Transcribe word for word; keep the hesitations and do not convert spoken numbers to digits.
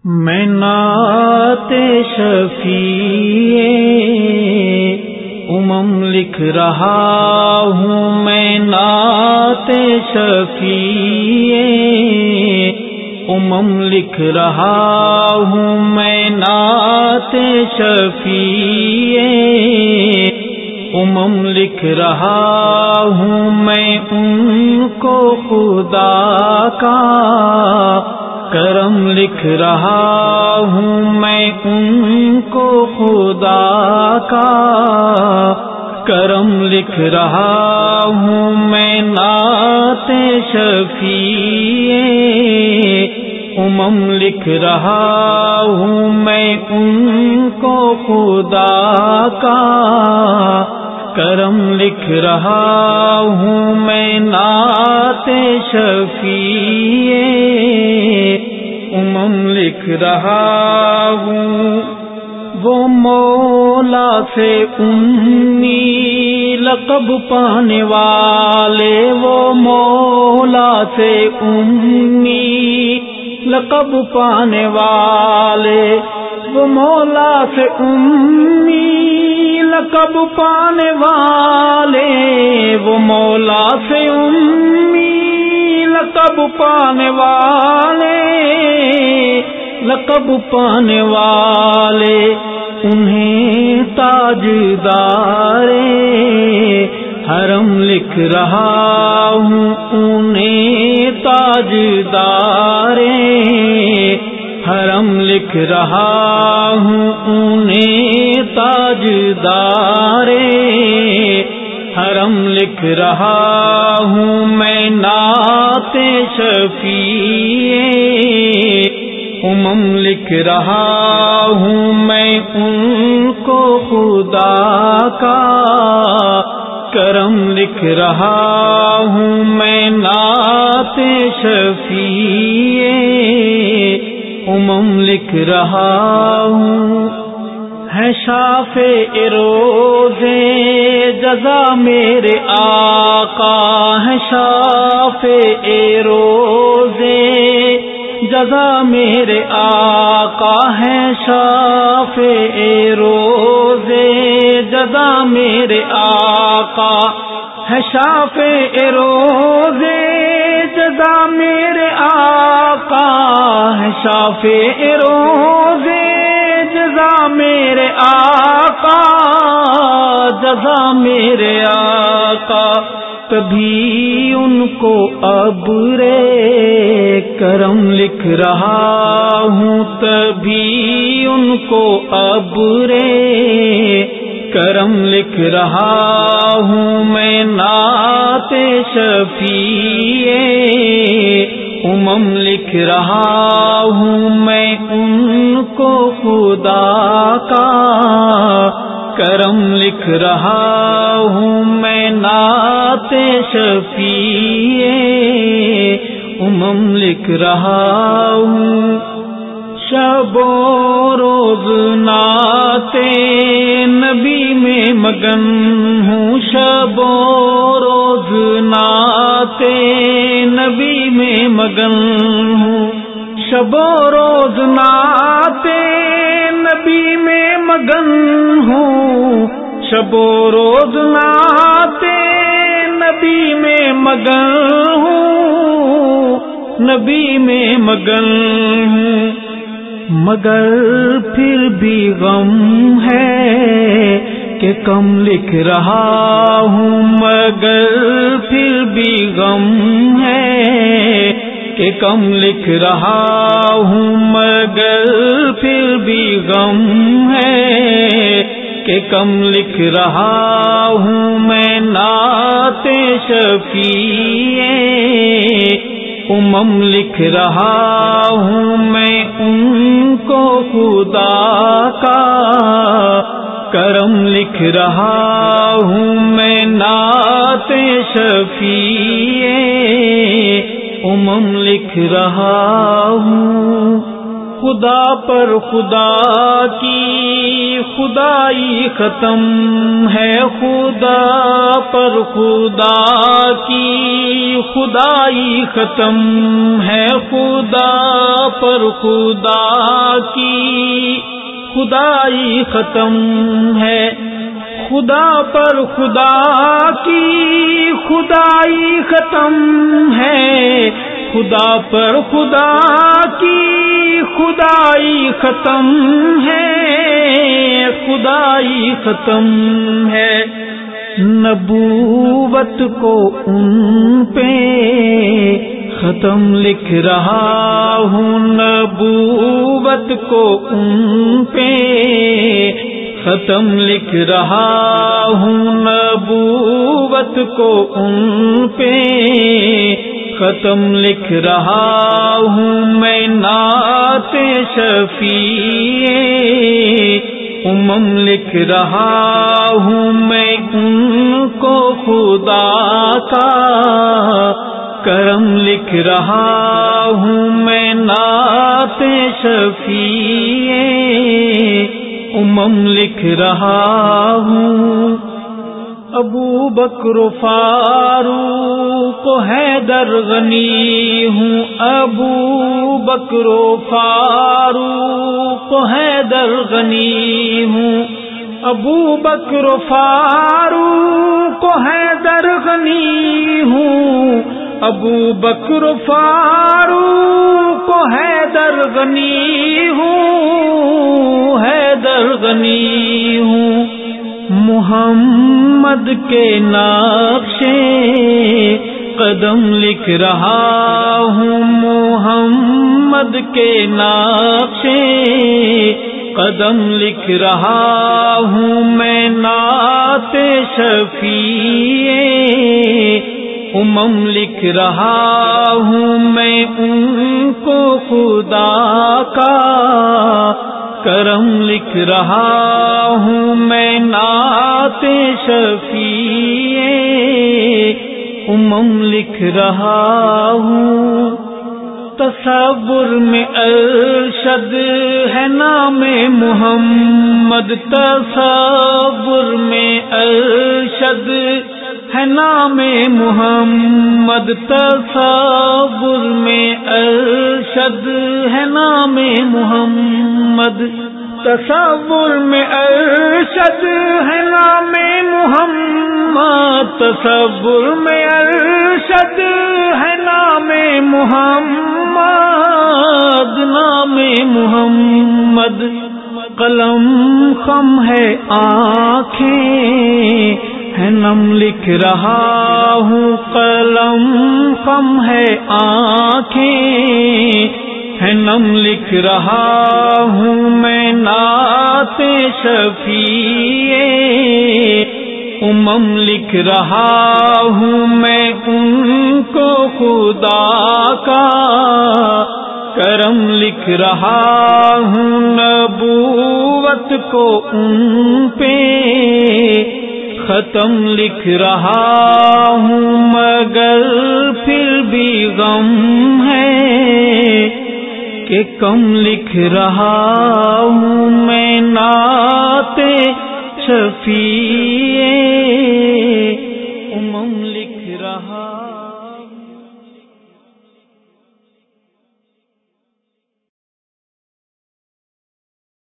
میں نعت شفیع امم لکھ رہا ہوں، میں نعت شفیع امم لکھ رہا ہوں، میں نعت شفیع امم لکھ رہا ہوں، میں ان کو خدا کا کرم لکھ رہا ہوں، میں ان کو خدا کا کرم لکھ رہا ہوں، میں نعت شفیع امم لکھ رہا ہوں، میں ان کو خدا کا کرم لکھ رہا ہوں، میں نعت شفیع امم لکھ رہا ہوں۔ وہ مولا سے امی لقب پانے والے، وہ مولا سے امی لقب پانے والے، وہ مولا سے امی لقب پانے والے، وہ مولا سے امی لقب پانے والے، لقب پانے والے، انہیں تاجدار حرم لکھ رہا ہوں، انہیں تاجدار حرم لکھ رہا ہوں، انہیں تاجدار حرم لکھ رہا ہوں، میں نعت شفیع امم لکھ رہا ہوں، میں ان کو خدا کا کرم لکھ رہا ہوں، میں نعت شفیع امم لکھ رہا ہوں۔ ہے شافع روزے جزا میرے آقا، ہے شافع روزے جزا میرے آقا، ہے شافع روزے جزا میرے آقا، ہے شافع روزے جزا میرے آقا، ہے شافع روزے جزا میرے آقا، جزا میرے آقا، کبھی ان کو ابر کرم لکھ رہا ہوں، تبھی ان کو ابر کرم لکھ رہا ہوں، میں نعت شفیع امم لکھ رہا ہوں، میں ان کو خدا کا کرم لکھ رہا ہوں، میں نعت شفیع امم لکھ رہا ہوں۔ شب و روز نعت نبی میں مگن ہوں، شب و روز نعت نبی میں مگن ہوں، شب و روز نعت نبی میں مگن ہوں، شب و روز نعت نبی میں مگن ہوں، نبی میں مگن ہوں، مگر پھر بھی غم ہے کہ کم لکھ رہا ہوں، مگر پھر بھی غم ہے کہ کم لکھ رہا ہوں، مگر پھر بھی غم ہے کہ کم لکھ رہا ہوں، میں نعت شفیع امم لکھ رہا ہوں، میں ان کو خدا کا کرم لکھ رہا ہوں، میں نعت شفیع امم لکھ رہا ہوں۔ خدا پر خدا کی خدائی ختم ہے، خدا پر خدا کی خدائی ختم ہے، خدا پر خدا کی خدائی ختم ہے، خدا پر خدا کی خدائی ختم ہے، خدا پر خدا کی خدائی ختم ہے، خدائی ختم ہے۔ نبوت کو ان پہ ختم لکھ رہا ہوں، نبوت کو ان پہ ختم لکھ رہا ہوں، نبوت کو ان پہ ختم لکھ رہا ہوں، میں نعت شفیع امم لکھ رہا ہوں، میں ان کو خدا کا کرم لکھ رہا ہوں، میں نعت شفیع امم لکھ رہا ہوں۔ ابو بکر فاروق حیدر غنی ہوں، ابو بکر فاروق حیدر غنی ہوں، ابو بکر فاروق حیدر غنی ہوں، ابو بکر فاروق حیدر غنی ہوں، حیدر غنی ہوں۔ محمد کے نقشے قدم لکھ رہا ہوں، محمد کے نقشے قدم لکھ رہا ہوں، میں نعت شفیع امم لکھ رہا ہوں، میں ان کو خدا کا کرم لکھ رہا ہوں، میں نعت شفیع امم لکھ رہا ہوں۔ تصور میں ارشد ہے نام محمد، تصور میں ارشد ہے نام محمد، تصور میں ارشد ہے نام محمد، تصور میں ارشد ہے نام محمد، تصور میں ارشد ہے نام محمد، نام محمد۔ قلم خم ہے آنکھیں ہے نم لکھ رہا ہوں، قلم خم ہے آنکھیں ہے نم لکھ رہا ہوں، میں نعت شفیع امم لکھ رہا ہوں، میں ان کو خدا کا کرم لکھ رہا ہوں، نبوت کو ان پہ ختم لکھ رہا ہوں، مگر پھر بھی غم ہے کہ کم لکھ رہا ہوں، میں نعت شفیع امم لکھ رہا